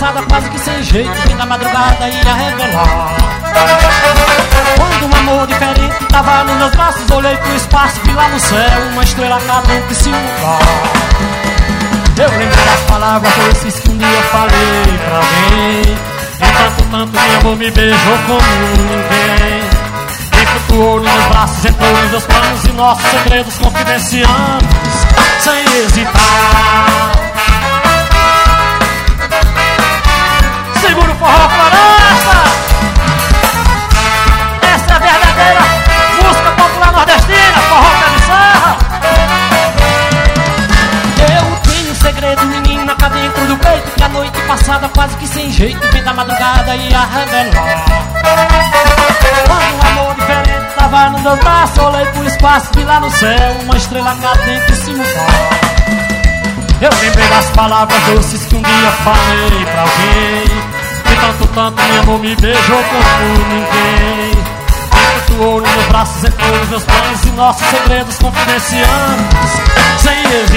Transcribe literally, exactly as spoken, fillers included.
passada quase que sem jeito, vem da madrugada ia revelar. Quando um amor diferente tava nos meus braços, olhei pro espaço, vi lá no céu uma estrela cadente se mudar. Eu lembrei das palavras doces que um dia falei pra alguém. Enquanto tanto meu amor me beijou como ninguém. E flutuou nos meus braços, entrou nos meus planos e nossos segredos confidenciamos sem hesitar. Segura o forró, floresta! Essa é a verdadeira música popular nordestina, forró pé de serra. Eu tenho um segredo, menina, cá dentro do peito, que a noite passada quase que sem jeito, vem da madrugada ia revelar. Quando um amor diferente tava nos meus braços, olhei pro espaço, vi lá no céu uma estrela cadente se mudar. Eu lembrei das palavras doces que um dia falei pra alguém. E tanto, tanto meu amor me beijou como ninguém. E flutuou nos meus braços, entrou nos meus planos e nossos segredos confidenciamos sem